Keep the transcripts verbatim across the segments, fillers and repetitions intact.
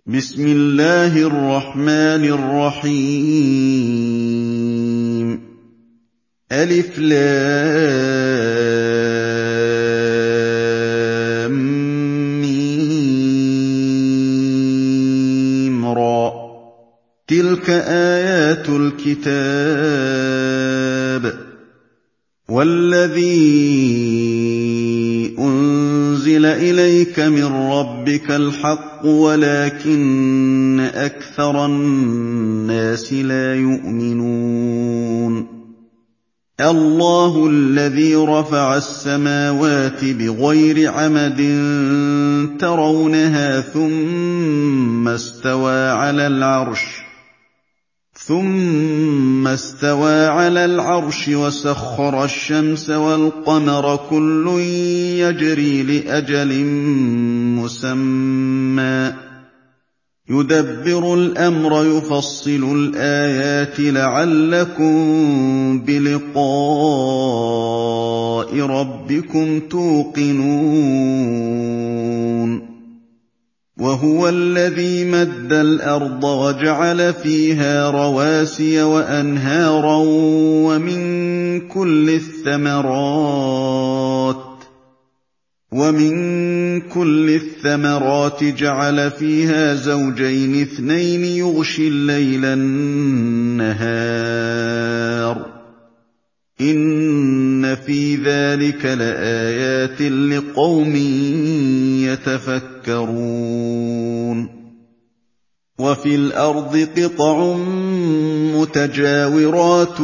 بسم الله الرحمن الرحيم ألف لام ميم را تلك آيات الكتاب والذي أنزل إليك من ربك الحق ولكن أكثر الناس لا يؤمنون الله الذي رفع السماوات بغير عمد ترونها ثم استوى على العرش ثم استوى على العرش وسخر الشمس والقمر كل يجري لأجل مسمى يدبر الأمر يفصل الآيات لعلكم بلقاء ربكم توقنون وهو الذي مد الأرض وجعل فيها رواسي وأنهارا ومن كل الثمرات ومن كل الثمرات جعل فيها زوجين اثنين يغشي الليل النهار إن في ذلك لآيات لقوم يتفكرون وفي الأرض قطع متجاورات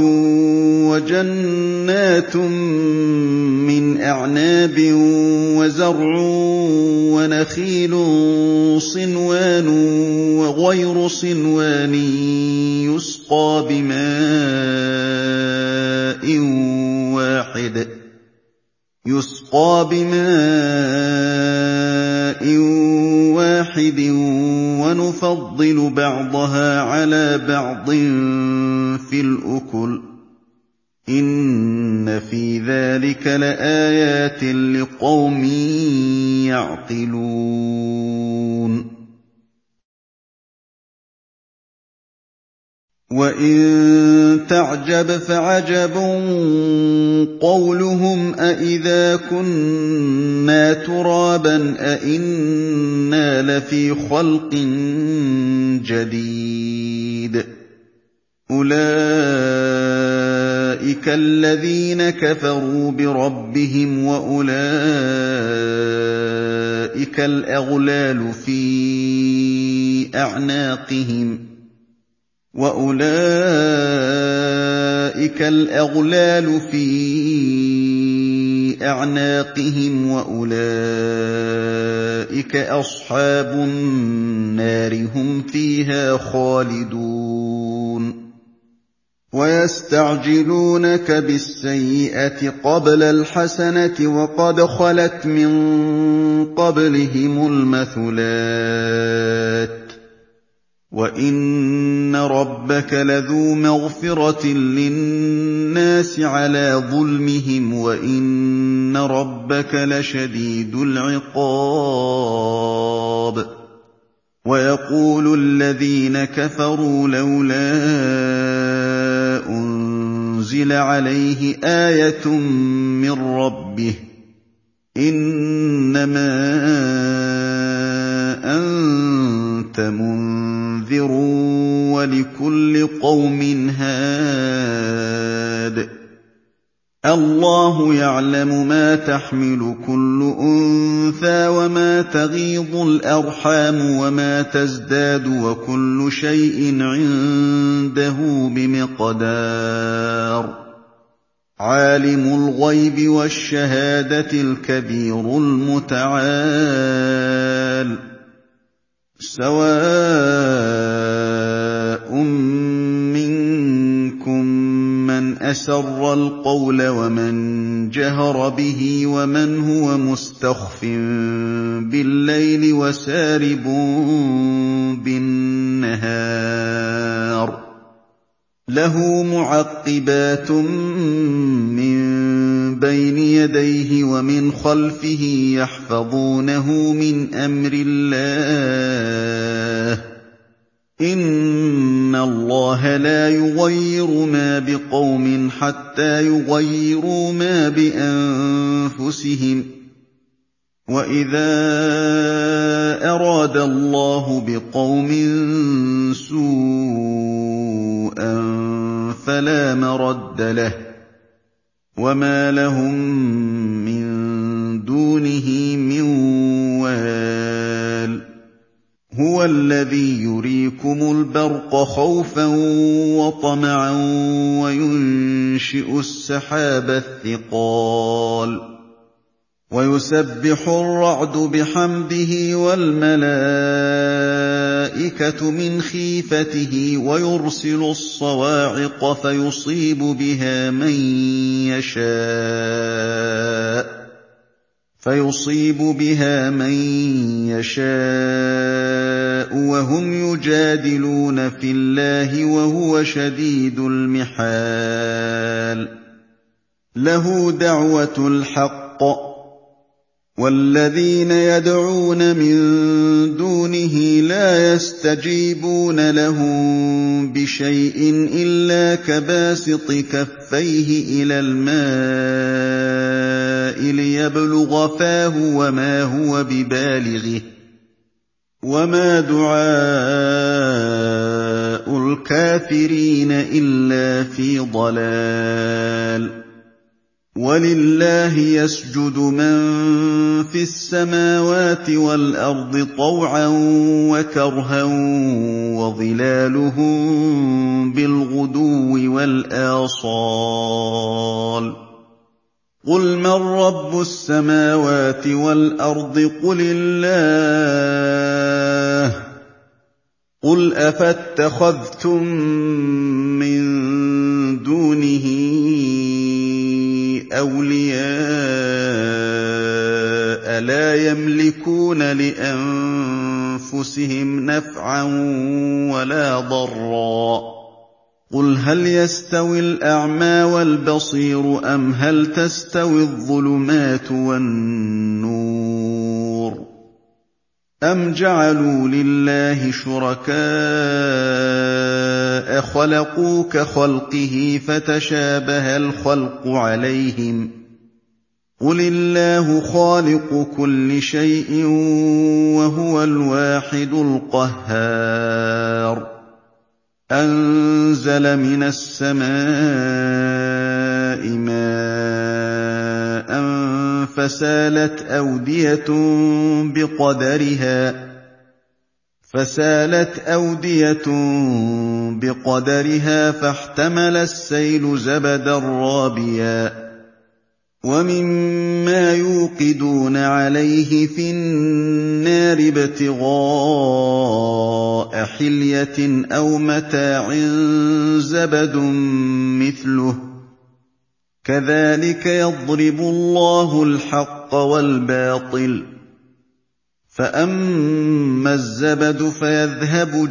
وجنات من أعناب وزرع ونخيل صنوان وغير صنوان يسقى بماء واحد يسقى بماء واحد ونفضل بعضها على بعض في الأكل إن في ذلك لآيات لقوم يعقلون وَإِن تَعْجَبْ فَعَجَبٌ قَوْلُهُمْ أَإِذَا كُنَّا تُرَابًا أَإِنَّا لَفِي خَلْقٍ جَدِيدٍ أُولَئِكَ الَّذِينَ كَفَرُوا بِرَبِّهِمْ وَأُولَئِكَ الْأَغْلَالُ فِي أَعْنَاقِهِمْ وَأُولَٰئِكَ الْأَغْلَالُ فِي أَعْنَاقِهِمْ وَأُولَٰئِكَ أَصْحَابُ النَّارِ هُمْ فِيهَا خَالِدُونَ وَيَسْتَعْجِلُونَكَ بِالسَّيِّئَةِ قَبْلَ الْحَسَنَةِ وَقَدْ خَلَتْ مِن قَبْلِهِمُ الْمَثُلَاتُ وَإِنَّ رَبَّكَ لَذُو مَغْفِرَةٍ لِّلنَّاسِ عَلَىٰ ظُلْمِهِمْ وَإِنَّ رَبَّكَ لَشَدِيدُ الْعِقَابِ وَيَقُولُ الَّذِينَ كَفَرُوا لَوْلَا أُنزِلَ عَلَيْهِ آيَةٌ مِّن رَّبِّهِ إِنَّمَا أَنتَ مُنذِرٌ وَلِكُلِّ قَوْمٍ هَادٍ اللَّهُ يَعْلَمُ مَا تَحْمِلُ كُلُّ أُنثَىٰ وَمَا تَغِيضُ الْأَرْحَامُ وَمَا تَزْدَادُ وَكُلُّ شَيْءٍ عِندَهُ بِمِقْدَارٍ عَالِمُ الْغَيْبِ وَالشَّهَادَةِ الْكَبِيرُ الْمُتَعَالِ سَوَاءٌ مِّنكُم مَّنْ أَسَرَّ الْقَوْلَ وَمَن جَهَرَ بِهِ وَمَنْ هُوَ مُسْتَخْفٍ بِاللَّيْلِ وَسَارِبٌ بِالنَّهَارِ لَهُ مُعَقِّبَاتٌ مِّن بَيْنِ يَدَيْهِ وَمِنْ خَلْفِهِ يَحْفَظُونَهُ مِنْ أَمْرِ اللَّهِ ۗ إِنَّ اللَّهَ لَا يُغَيِّرُ مَا بِقَوْمٍ حَتَّىٰ يُغَيِّرُوا مَا بِأَنفُسِهِمْ ۗ وَإِذَا أَرَادَ اللَّهُ بِقَوْمٍ سُوءًا فَلَا مَرَدَّ لَهُ ۚ وَمَا لَهُم مِّن دُونِهِ مِن وَالٍ. هُوَ الَّذِي يُرِيكُمُ الْبَرْقَ خَوْفًا وَطَمَعًا وَيُنشِئُ السَّحَابَ الثِّقَالَ وَيُسَبِّحُ الرَّعْدُ بِحَمْدِهِ وَالْمَلَائِكَةُ مِنْ خِيفَتِهِ وَيُرْسِلُ الصَّوَاعِقَ فَيُصِيبُ بِهَا مَن يَشَاءُ فَيُصِيبُ بِهَا مَن يَشَاءُ وَهُمْ يُجَادِلُونَ فِي اللَّهِ وَهُوَ شَدِيدُ الْمِحَالِ. لَهُ دَعْوَةُ الْحَقِّ ۖ وَالَّذِينَ يَدْعُونَ مِن دُونِهِ لَا يَسْتَجِيبُونَ لَهُم بِشَيْءٍ إِلَّا كَبَاسِطِ كَفَّيْهِ إِلَى الْمَاءِ لِيَبْلُغَ فَاهُ وَمَا هُوَ بِبَالِغِهِ ۚ وَمَا دُعَاءُ الْكَافِرِينَ إِلَّا فِي ضَلَالٍ. وَلِلَّهِ يَسْجُدُ مَن فِي السَّمَاوَاتِ وَالْأَرْضِ طَوْعًا وَكَرْهًا وَظِلَالُهُم بِالْغُدُوِّ وَالْآصَالِ. قُلْ مَن رَّبُّ السَّمَاوَاتِ وَالْأَرْضِ قُلِ اللَّهُ ۚ قُلْ أَفَاتَّخَذْتُم مِّن دُونِهِ أَوْلِيَاءَ لَا يَمْلِكُونَ لِأَنفُسِهِمْ نَفْعًا وَلَا ضَرًّا ۚ قُلْ هَلْ يَسْتَوِي الْأَعْمَىٰ وَالْبَصِيرُ أَمْ هَلْ تَسْتَوِي الظُّلُمَاتُ وَالنُّورُ ۗ أَمْ جَعَلُوا لِلَّهِ شُرَكَاءَ خَلَقُوا كَخَلْقِهِ فَتَشَابَهَ الْخَلْقُ عَلَيْهِمْ ۚ قُلِ اللَّهُ خَالِقُ كُلِّ شَيْءٍ وَهُوَ الْوَاحِدُ الْقَهَّارُ. أَنزَلَ مِنَ السَّمَاءِ مَاءً فَسَالَتْ أَوْدِيَةٌ بِقَدَرِهَا فَسَالَتْ أَوْدِيَةٌ بِقَدَرِهَا فَاحْتَمَلَ السَّيْلُ زَبَدًا رَّابِيًا ۚ وَمِمَّا يُوقِدُونَ عَلَيْهِ فِي النَّارِ ابْتِغَاءَ حِلْيَةٍ أَوْ مَتَاعٍ زَبَدٌ مِّثْلُهُ ۚ كَذَٰلِكَ يَضْرِبُ اللَّهُ الْحَقَّ وَالْبَاطِلَ ۚ فَأَمَّا الزَّبَدُ فَيَذْهَبُ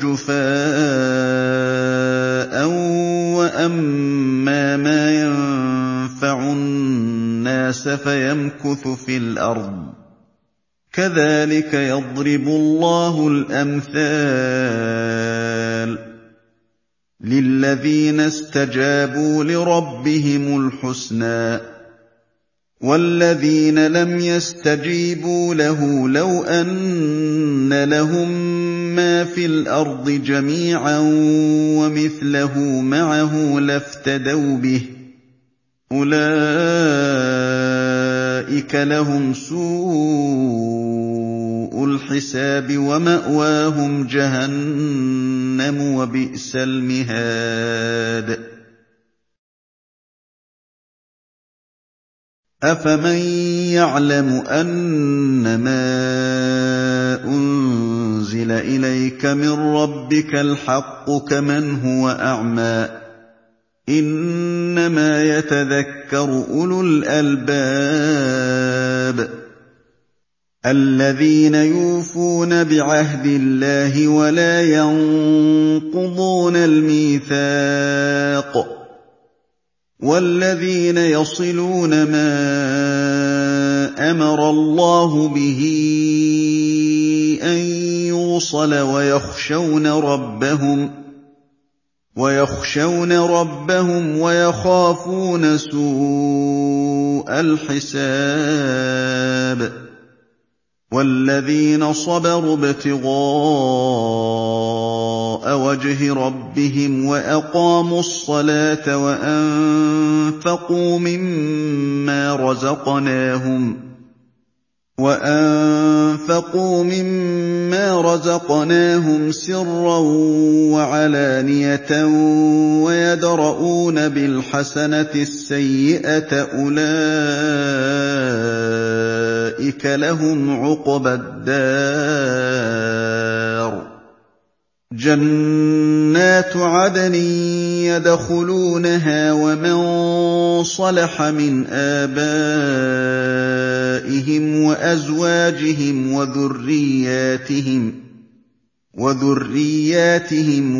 جُفَاءً وَأَمَّا مَا يَنفَعُ النَّاسَ فَيَمْكُثُ فِي الْأَرْضِ ۚ كَذَٰلِكَ يَضْرِبُ اللَّهُ الْأَمْثَالَ. لِلَّذِينَ اسْتَجَابُوا لِرَبِّهِمُ الْحُسْنَىٰ ۚ وَالَّذِينَ لَمْ يَسْتَجِيبُوا لَهُ لَوْ أَنَّ لَهُم مَّا فِي الْأَرْضِ جَمِيعًا وَمِثْلَهُ مَعَهُ لَافْتَدَوْا بِهِ ۚ أُولَٰئِكَ لَهُمْ سُوءُ الْحِسَابِ وَمَأْوَاهُمْ جَهَنَّمُ ۖ وَبِئْسَ الْمِهَادُ. أَفَمَن يَعْلَمُ أَنَّمَا أُنزِلَ إِلَيْكَ مِن رَّبِّكَ الْحَقُّ كَمَنْ هُوَ أَعْمَىٰ ۚ إِنَّمَا يَتَذَكَّرُ أُولُو الْأَلْبَابِ. الَّذِينَ يُوفُونَ بِعَهْدِ اللَّهِ وَلَا يَنقُضُونَ الْمِيثَاقَ، وَالَّذِينَ يَصِلُونَ مَا أَمَرَ اللَّهُ بِهِ أَن يُوصَلَ وَيَخْشَوْنَ رَبَّهُمْ وَيَخْشَوْنَ رَبَّهُمْ وَيَخَافُونَ سُوءَ الْحِسَابِ وَالَّذِينَ صَبَرُوا ابْتِغَاءَ وَجْهِ رَبِّهِمْ وَأَقَامُوا الصَّلَاةَ وَأَنفَقُوا مِمَّا رَزَقْنَاهُمْ وَأَنفَقُوا مِمَّا رَزَقْنَاهُمْ سِرًّا وَعَلَانِيَةً وَيَدْرَءُونَ بِالْحَسَنَةِ السَّيِّئَةَ أُولَٰئِكَ لَهُمْ عُقْبَى الدَّارِ جَنَّاتُ عَدْنٍ يَدْخُلُونَهَا وَمَن صَلَحَ مِنْ آبَائِهِمْ وَأَزْوَاجِهِمْ وَذُرِّيَّاتِهِمْ وَذُرِّيَّاتِهِمْ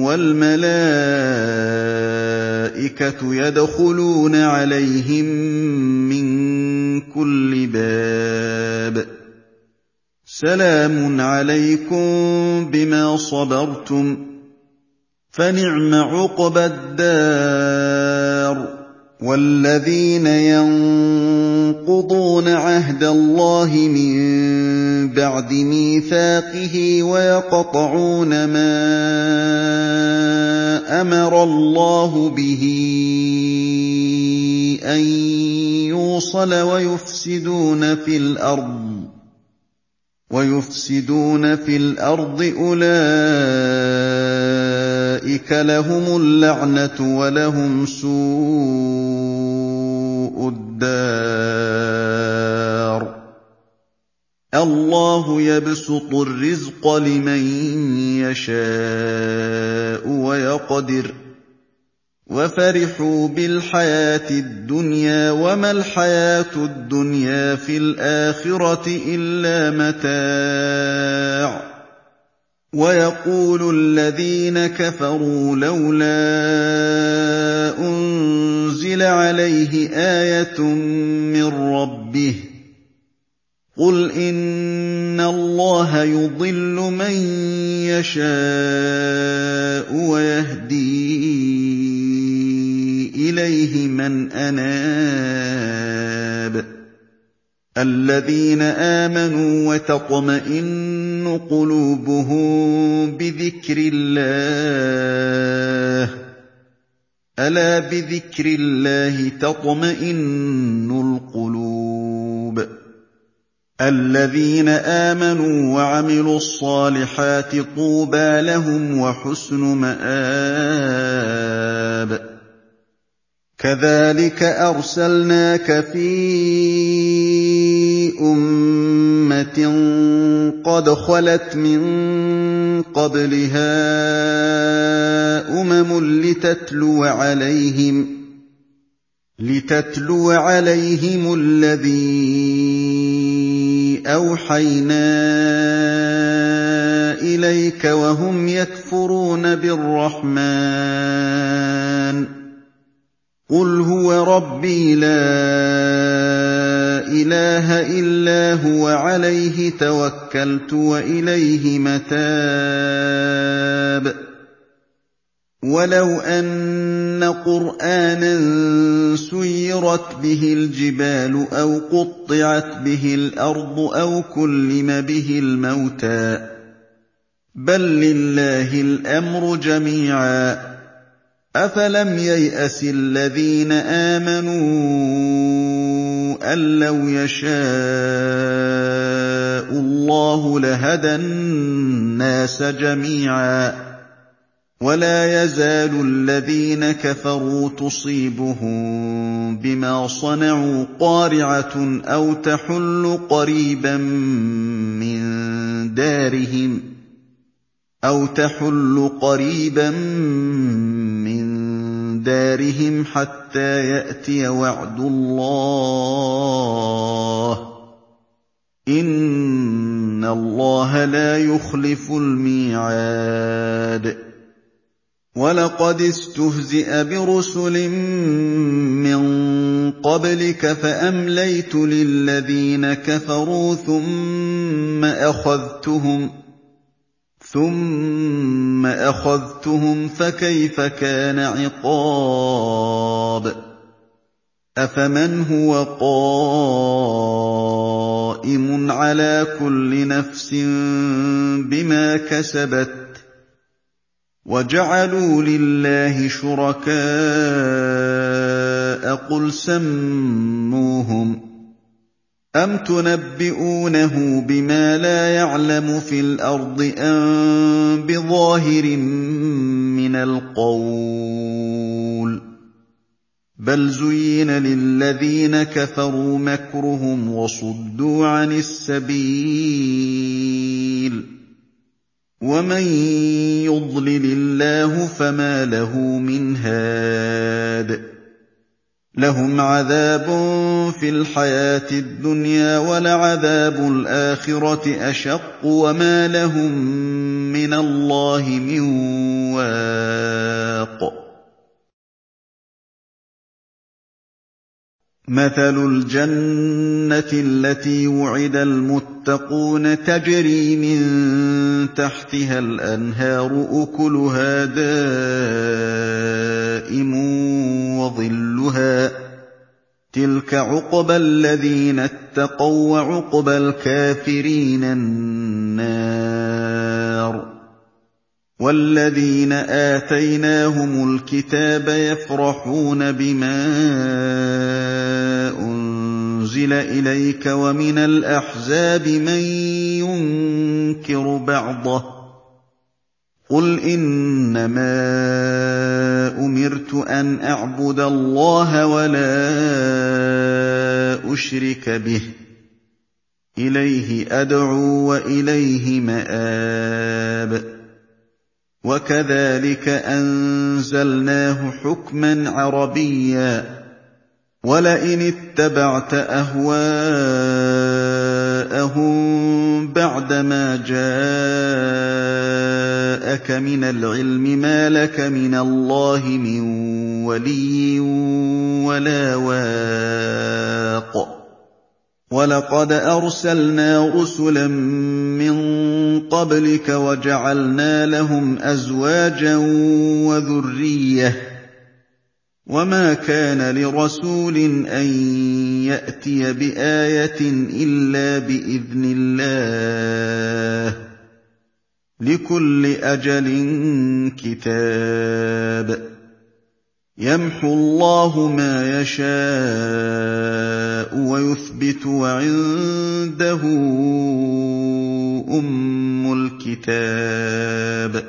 وَالْمَلَائِكَةُ يَدْخُلُونَ عَلَيْهِم مِّن كُلِّ بَابٍ سَلَامٌ عَلَيْكُم بِمَا صَبَرْتُمْ فَنِعْمَ عُقْبَى الدَّارِ وَالَّذِينَ يَنقُضُونَ عَهْدَ اللَّهِ مِن بَعْدِ مِيثَاقِهِ وَيَقْطَعُونَ مَا أَمَرَ اللَّهُ بِهِ أَن يُوصَلَ وَيُفْسِدُونَ فِي الْأَرْضِ وَيُفْسِدُونَ فِي الْأَرْضِ أُولَٰئِكَ لَهُمُ اللَّعْنَةُ وَلَهُمْ سُوءُ الدَّارِ اللَّهُ يَبْسُطُ الرِّزْقَ لِمَن يَشَاءُ وَيَقْدِرُ وَفَرِحُوا بِالْحَيَاةِ الدُّنْيَا وَمَا الْحَيَاةُ الدُّنْيَا فِي الْآخِرَةِ إِلَّا مَتَاعٌ وَيَقُولُ الَّذِينَ كَفَرُوا لَوْلَا أُنزِلَ عَلَيْهِ آيَةٌ مِّن رَّبِّهِ قُلْ إِنَّ اللَّهَ يُضِلُّ مَن يَشَاءُ وَيَهْدِي إِلَيْهِ مَنْ أَنَابَ الَّذِينَ آمَنُوا وَتَطْمَئِنُّ قُلُوبُهُم بِذِكْرِ اللَّهِ أَلَا بِذِكْرِ اللَّهِ تَطْمَئِنُّ الْقُلُوبُ الَّذِينَ آمَنُوا وَعَمِلُوا الصَّالِحَاتِ طُوبَىٰ لَهُمْ وَحُسْنُ مَآبٍ كَذَٰلِكَ أَرْسَلْنَاكَ فِي أُمَّةٍ قَدْ خَلَتْ مِن قَبْلِهَا أُمَمٌ لِّتَتْلُوَ عَلَيْهِمْ لِتَتْلُوَ عَلَيْهِمُ الَّذِي أَوْحَيْنَا إِلَيْكَ وَهُمْ يَكْفُرُونَ بِالرَّحْمَٰنِ قُلْ هُوَ رَبِّي لَا إِلَٰهَ إِلَّا هُوَ عَلَيْهِ تَوَكَّلْتُ وَإِلَيْهِ مَتَابِ وَلَوْ أَنَّ قُرْآنًا سُيِّرَتْ بِهِ الْجِبَالُ أَوْ قُطِّعَتْ بِهِ الْأَرْضُ أَوْ كُلِّمَ بِهِ الْمَوْتَىٰ بَل لِّلَّهِ الْأَمْرُ جَمِيعًا أَفَلَمْ يَيْأَسِ الَّذِينَ آمَنُوا أَن لَّوْ يَشَاءُ اللَّهُ لَهَدَى النَّاسَ جَمِيعًا وَلَا يَزَالُ الَّذِينَ كَفَرُوا تُصِيبُهُم بِمَا صَنَعُوا قَارِعَةٌ أَوْ تَحُلُّ قَرِيبًا مِّن دَارِهِمْ أَوْ تَحُلُّ قَرِيبًا مِّن دَارِهِمْ حَتَّىٰ يَأْتِيَ وَعْدُ اللَّهِ ۚ إِنَّ اللَّهَ لَا يُخْلِفُ الْمِيعَادَ وَلَقَدِ اسْتُهْزِئَ بِرُسُلٍ مِّن قَبْلِكَ فَأَمْلَيْتُ لِلَّذِينَ كَفَرُوا ثُمَّ أَخَذْتُهُمْ ثُمَّ أَخَذْتُهُمْ فَكَيْفَ كَانَ عِقَابِ أَفَمَنْ هُوَ قَائِمٌ عَلَىٰ كُلِّ نَفْسٍ بِمَا كَسَبَتْ وَجَعَلُوا لِلَّهِ شُرَكَاءَ قُلْ سَمُّوهُمْ أَمْ تُنَبِّئُونَهُ بِمَا لَا يَعْلَمُ فِي الْأَرْضِ أَم بِظَاهِرٍ مِّنَ الْقَوْلِ ۗ بَلْ زُيِّنَ لِلَّذِينَ كَفَرُوا مَكْرُهُمْ وَصُدُّوا عَنِ السَّبِيلِ ۗ وَمَن يُضْلِلِ اللَّهُ فَمَا لَهُ مِنْ هَادٍ لَّهُمْ عَذَابٌ فِي الْحَيَاةِ الدُّنْيَا وَلَعَذَابُ الْآخِرَةِ أَشَقُّ وَمَا لَهُم مِّنَ اللَّهِ مِن وَاقٍ مَثَلُ الْجَنَّةِ الَّتِي وُعِدَ الْمُتَّقُونَ تَجْرِي مِن تَحْتِهَا الْأَنْهَارُ أُكُلُهَا دَائِمٌ وَظِلُّهَا ۚ تِلْكَ عُقْبَى الَّذِينَ اتَّقَوا ۖ وَّعُقْبَى الْكَافِرِينَ النَّارُ وَالَّذِينَ آتَيْنَاهُمُ الْكِتَابَ يَفْرَحُونَ بِمَا أُنزِلَ إِلَيْكَ وَمِنَ الْأَحْزَابِ مَن يُنكِرُ بَعْضَهُ ۚ قُلْ إِنَّمَا أُمِرْتُ أَنْ أَعْبُدَ اللَّهَ وَلَا أُشْرِكَ بِهِ ۚ إِلَيْهِ أَدْعُو وَإِلَيْهِ مَآبِ وَكَذَٰلِكَ أَنزَلْنَاهُ حُكْمًا عَرَبِيًّا ۚ وَلَئِنِ اتَّبَعْتَ أَهْوَاءَهُم بَعْدَمَا جَاءَكَ مِنَ الْعِلْمِ مَا لَكَ مِنَ اللَّهِ مِن وَلِيٍّ وَلَا وَاقٍ وَلَقَدْ أَرْسَلْنَا رُسُلًا مِّن قَبْلِكَ وَجَعَلْنَا لَهُمْ أَزْوَاجًا وَذُرِّيَّةً ۚ وَمَا كَانَ لِرَسُولٍ أَن يَأْتِيَ بِآيَةٍ إِلَّا بِإِذْنِ اللَّهِ ۗ لِكُلِّ أَجَلٍ كِتَابٌ يَمْحُو اللَّهُ مَا يَشَاءُ وَيُثْبِتُ ۖ وَعِندَهُ أُمُّ الْكِتَابِ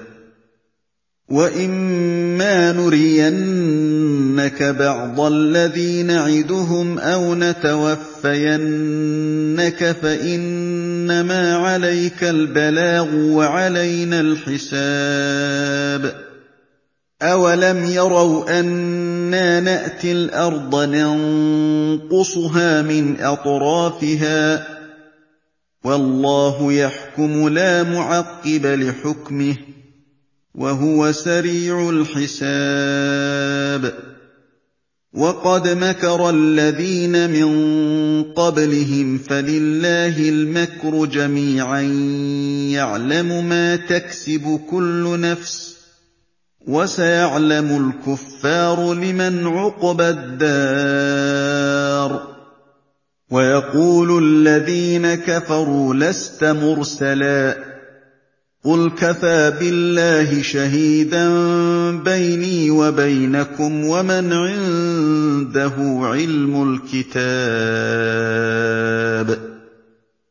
وَإِمَّا نُرِيَنَّكَ بَعْضَ الَّذِي نَعِدُهُمْ أَوْ نَتَوَفَّيَنَّكَ فَإِنَّمَا عَلَيْكَ الْبَلَاغُ وَعَلَيْنَا الْحِسَابُ أَوَلَمْ يَرَوْا أَنَّا نَأْتِي الْأَرْضَ نَنقُصُهَا مِنْ أَطْرَافِهَا ۚ وَاللَّهُ يَحْكُمُ لَا مُعَقِّبَ لِحُكْمِهِ ۚ وَهُوَ سَرِيعُ الْحِسَابِ وَقَدْ مَكَرَ الَّذِينَ مِن قَبْلِهِمْ فَلِلَّهِ الْمَكْرُ جَمِيعًا يَعْلَمُ مَا تَكْسِبُ كُلُّ نَفْسٍ ۗ وَسَيَعْلَمُ الْكُفَّارُ لِمَنْ عُقْبَى الدَّارِ وَيَقُولُ الَّذِينَ كَفَرُوا لَسْتَ مُرْسَلًا ۚ قُلْ كَفَىٰ بِاللَّهِ شَهِيدًا بَيْنِي وَبَيْنَكُمْ وَمَنْ عِندَهُ عِلْمُ الْكِتَابِ